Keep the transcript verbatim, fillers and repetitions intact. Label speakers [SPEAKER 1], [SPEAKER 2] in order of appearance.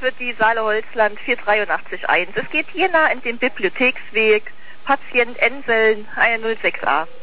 [SPEAKER 1] wird die Saale Holzland vier drei eins. Es geht hier nah in den Bibliotheksweg, Patient Enseln null sechs a.